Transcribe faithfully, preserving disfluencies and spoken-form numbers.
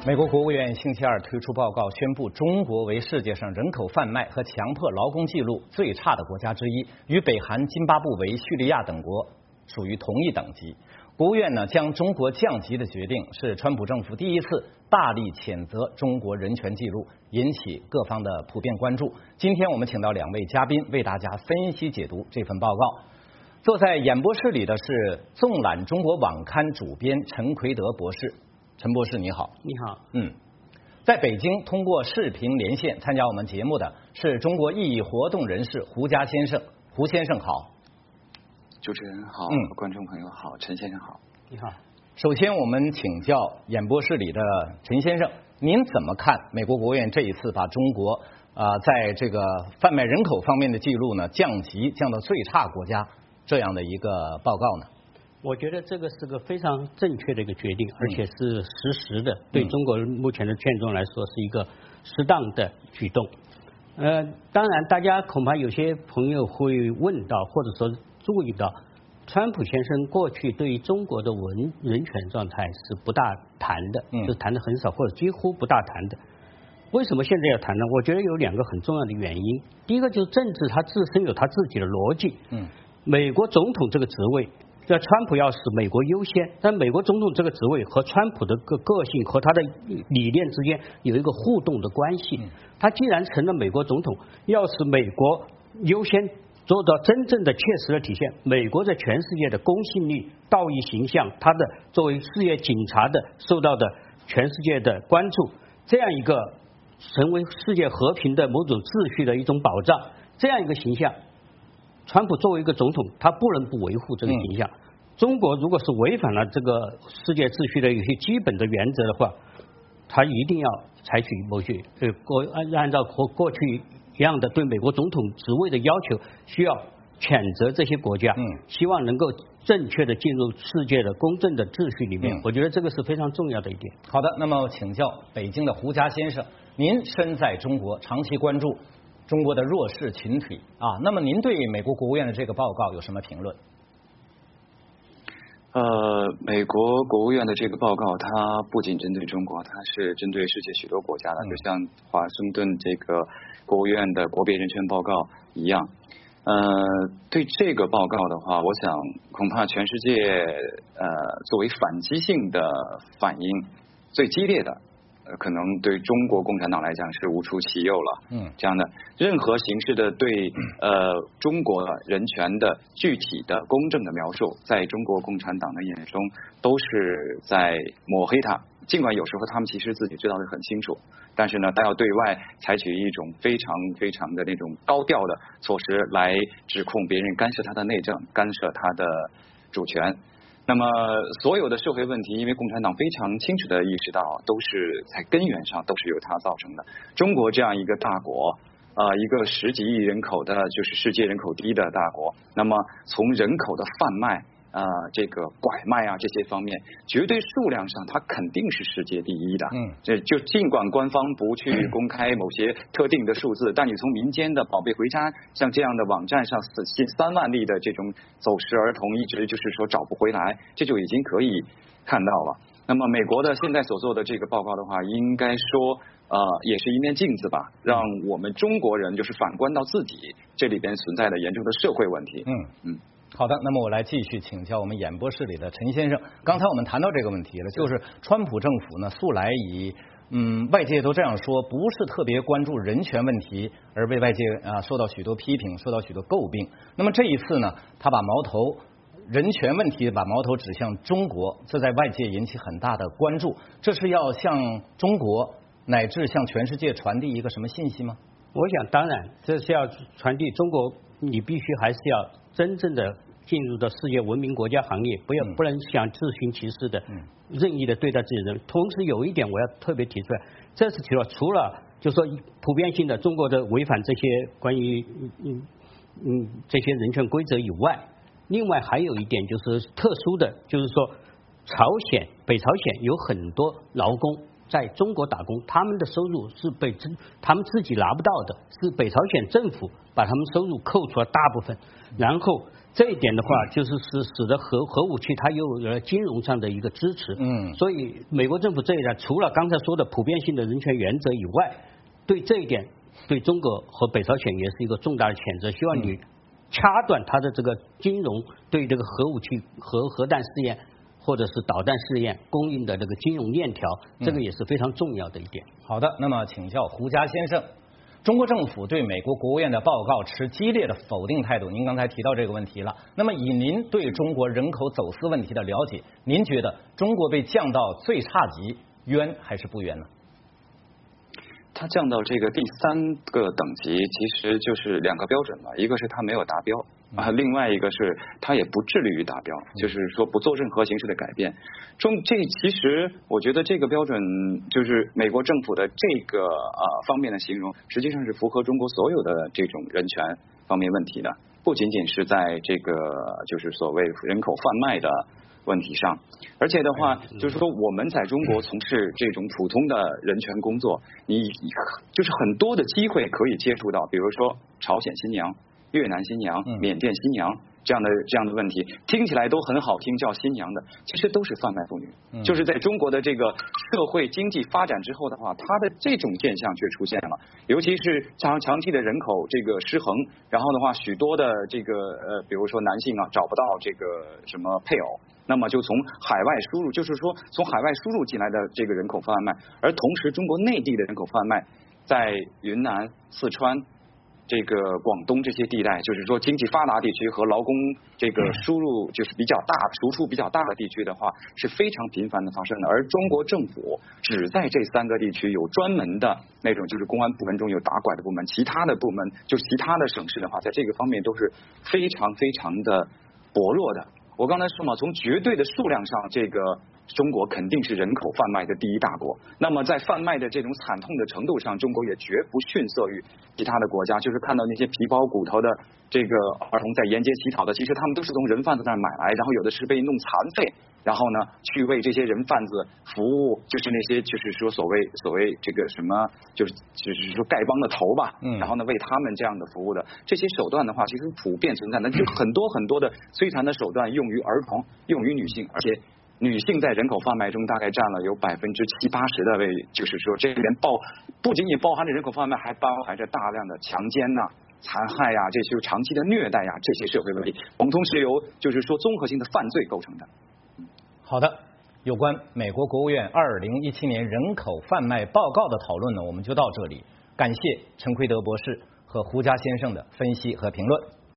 美国国务院星期二推出报告，宣布中国为世界上人口贩卖和强迫劳工记录最差的国家之一，与北韩、津巴布韦、叙利亚等国属于同一等级。国务院呢将中国降级的决定是川普政府第一次大力谴责中国人权记录，引起各方的普遍关注。今天我们请到两位嘉宾为大家分析解读这份报告。坐在演播室里的是纵览中国网刊主编陈奎德博士。陈博士你好。 你好。 嗯，在北京通过视频连线参加我们节目的是中国异议活动人士胡佳先生。胡先生好。 主持人好， 嗯， 观众朋友好，陈先生好。 你好。 首先我们请教演播室里的陈先生，您怎么看美国国务院这一次把中国啊、呃、在这个贩卖人口方面的记录呢降级降到最差国家这样的一个报告呢？ 我觉得这个是个非常正确的一个决定，而且是实时的，对中国目前的现状来说是一个适当的举动。呃，当然，大家恐怕有些朋友会问到，或者说注意到，川普先生过去对于中国的文人权状态是不大谈的，就是谈的很少，或者几乎不大谈的。为什么现在要谈呢？我觉得有两个很重要的原因。第一个就是政治它自身有它自己的逻辑。嗯，美国总统这个职位，这川普要使美国优先，但美国总统这个职位和川普的个个性和他的理念之间有一个互动的关系。他既然成了美国总统，要使美国优先做到真正的切实的体现美国在全世界的公信力、道义形象，他的作为事业警察的受到的全世界的关注，这样一个成为世界和平的某种秩序的一种保障，这样一个形象，川普作为一个总统，他不能不维护这个形象。嗯、中国如果是违反了这个世界秩序的有些基本的原则的话，他一定要采取某些呃过按按照过过去一样的对美国总统职位的要求，需要谴责这些国家，嗯，希望能够正确的进入世界的公正的秩序里面。嗯、我觉得这个是非常重要的一点。 好的，那么请教北京的胡佳先生，您身在中国，长期关注中国的弱势群体啊，那么您对美国国务院的这个报告有什么评论？ 呃，美国国务院的这个报告，它不仅针对中国，它是针对世界许多国家的，嗯、就像华盛顿这个国务院的国别人权报告一样。呃，对这个报告的话，我想恐怕全世界呃作为反击性的反应最激烈的。呃，可能对中国共产党来讲是无出其右了。嗯，这样的任何形式的对呃中国人权的具体的公正的描述，在中国共产党的眼中都是在抹黑它。尽管有时候他们其实自己知道的很清楚，但是呢，他要对外采取一种非常非常的那种高调的措施来指控别人干涉他的内政，干涉他的主权。那么所有的社会问题，因为共产党非常清楚地意识到，都是在根源上都是由它造成的。中国这样一个大国，呃，一个十几亿人口的，就是世界人口第一的大国，那么从人口的贩卖。呃，这个拐卖啊这些方面，绝对数量上它肯定是世界第一的。嗯，这就尽管官方不去公开某些特定的数字，但你从民间的宝贝回家像这样的网站上，近三万例的这种走失儿童，一直就是说找不回来，这就已经可以看到了。那么美国的现在所做的这个报告的话，应该说呃也是一面镜子吧，让我们中国人就是反观到自己这里边存在的严重的社会问题。嗯嗯。 好的，那么我来继续请教我们演播室里的陈先生。刚才我们谈到这个问题了，就是川普政府呢，素来以嗯外界都这样说，不是特别关注人权问题，而被外界啊受到许多批评，受到许多诟病。那么这一次呢，他把矛头人权问题把矛头指向中国，这在外界引起很大的关注。这是要向中国乃至向全世界传递一个什么信息吗？ 我想，当然，这是要传递中国，你必须还是要真正的进入到世界文明国家行列，不要不能想自寻其是的、嗯、任意的对待自己人。同时有一点我要特别提出来，这是提了除了就说普遍性的中国的违反这些关于嗯嗯这些人权规则以外，另外还有一点就是特殊的，就是说朝鲜北朝鲜有很多劳工在中国打工，他们的收入是被他们自己拿不到的，是北朝鲜政府把他们收入扣除了大部分，然后这一点的话，就是使使得核核武器它又有了金融上的一个支持。 嗯， 所以美国政府这一点，除了刚才说的普遍性的人权原则以外，对这一点，对中国和北朝鲜也是一个重大的谴责，希望你掐断它的这个金融对这个核武器、核核弹试验或者是导弹试验供应的这个金融链条，这个也是非常重要的一点。 好的，那么请教胡佳先生。中国政府对美国国务院的报告持激烈的否定态度，您刚才提到这个问题了。那么以您对中国人口走私问题的了解，您觉得中国被降到最差级，冤还是不冤呢？ 它降到这个第三个等级，其实就是两个标准嘛，一个是它没有达标啊，另外一个是它也不致力于达标，就是说不做任何形式的改变。中这其实我觉得这个标准就是美国政府的这个呃方面的形容，实际上是符合中国所有的这种人权方面问题的，不仅仅是在这个就是所谓人口贩卖的问题上，而且的话，就是说我们在中国从事这种普通的人权工作，你就是很多的机会可以接触到，比如说朝鲜新娘、越南新娘、缅甸新娘这样的这样的问题，听起来都很好听，叫新娘的，其实都是贩卖妇女。就是在中国的这个社会经济发展之后的话，它的这种现象却出现了，尤其是长长期的人口这个失衡，然后的话，许多的这个呃，比如说男性啊找不到这个什么配偶。那么就从海外输入，就是说从海外输入进来的这个人口贩卖，而同时中国内地的人口贩卖，在云南、四川、这个广东这些地带，就是说经济发达地区和劳工这个输入就是比较大、输出比较大的地区的话，是非常频繁的发生的。而中国政府只在这三个地区有专门的那种，就是公安部门中有打拐的部门，其他的部门就其他的省市的话，在这个方面都是非常非常的薄弱的。我刚才说嘛，从绝对的数量上，这个中国肯定是人口贩卖的第一大国。那么在贩卖的这种惨痛的程度上，中国也绝不逊色于其他的国家。就是看到那些皮包骨头的这个儿童在沿街乞讨的，其实他们都是从人贩子那儿买来，然后有的是被弄残废，然后呢去为这些人贩子服务，就是那些就是说所谓所谓这个什么，就是就是说丐帮的头吧，嗯，然后呢为他们这样的服务的这些手段的话，其实普遍存在的，就很多很多的摧残的手段用于儿童，用于女性，而且女性在人口贩卖中大概占了有百分之七八十的位，就是说这里面包不仅仅包含着人口贩卖，还包含着大量的强奸呐、啊、残害呀、啊，这些长期的虐待呀、啊，这些社会问题，统统是由就是说综合性的犯罪构成的。 好的，有关美国国务院二零一七年人口贩卖报告的讨论呢，我们就到这里。感谢陈奎德博士和胡佳先生的分析和评论。